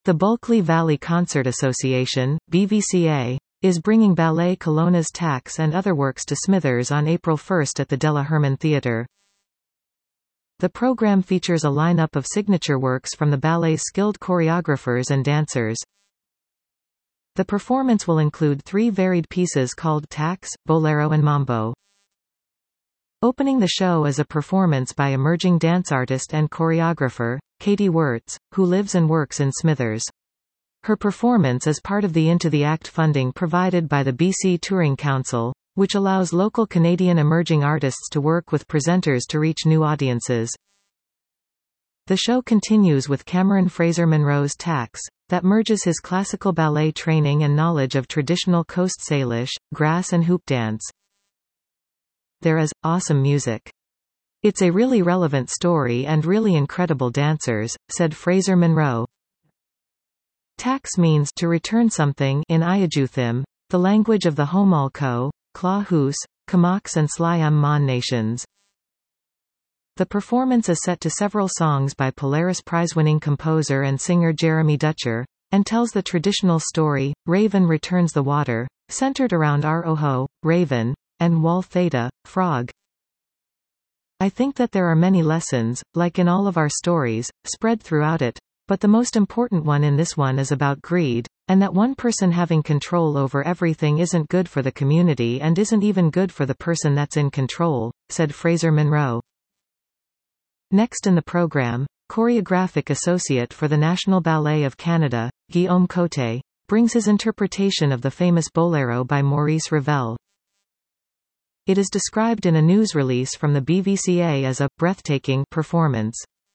The Bulkley Valley Concert Association, BVCA, is bringing Ballet Colonna's Tax and other works to Smithers on April 1 at the Della Herman Theatre. The program features a lineup of signature works from the ballet's skilled choreographers and dancers. The performance will include 3 varied pieces called Tax, Bolero and Mambo. Opening the show is a performance by emerging dance artist and choreographer, Katie Wirtz, who lives and works in Smithers. Her performance is part of the Into the Act funding provided by the BC Touring Council, which allows local Canadian emerging artists to work with presenters to reach new audiences. The show continues with Cameron Fraser Monroe's Tax, that merges his classical ballet training and knowledge of traditional Coast Salish, grass and hoop dance. There is awesome music. It's a really relevant story and really incredible dancers, said Fraser Monroe. Tax means to return something in Iyajuthim, the language of the Homalco, Clahus, Kamaks and Sliam Mon nations. The performance is set to several songs by Polaris Prize-winning composer and singer Jeremy Dutcher, and tells the traditional story, Raven Returns the Water, centered around Ar-Oho, Raven, and Wal Theta, Frog. I think that there are many lessons, like in all of our stories, spread throughout it, but the most important one in this one is about greed, and that one person having control over everything isn't good for the community and isn't even good for the person that's in control, said Fraser Monroe. Next in the program, choreographic associate for the National Ballet of Canada, Guillaume Cote, brings his interpretation of the famous Bolero by Maurice Ravel. It is described in a news release from the BVCA as a breathtaking performance.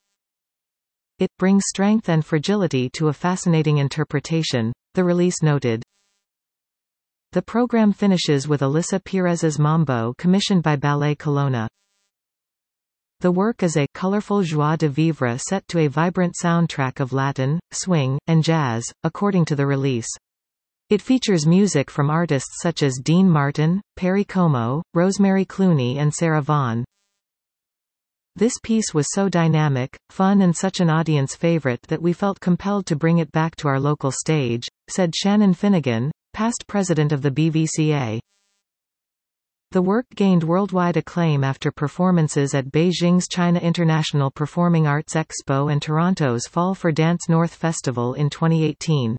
It brings strength and fragility to a fascinating interpretation, the release noted. The program finishes with Alyssa Perez's Mambo commissioned by Ballet Colonna. The work is a colorful joie de vivre set to a vibrant soundtrack of Latin, swing, and jazz, according to the release. It features music from artists such as Dean Martin, Perry Como, Rosemary Clooney and Sarah Vaughan. This piece was so dynamic, fun and such an audience favorite that we felt compelled to bring it back to our local stage, said Shannon Finnegan, past president of the BVCA. The work gained worldwide acclaim after performances at Beijing's China International Performing Arts Expo and Toronto's Fall for Dance North Festival in 2018.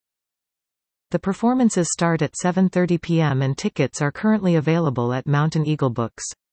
The performances start at 7:30 p.m. and tickets are currently available at Mountain Eagle Books.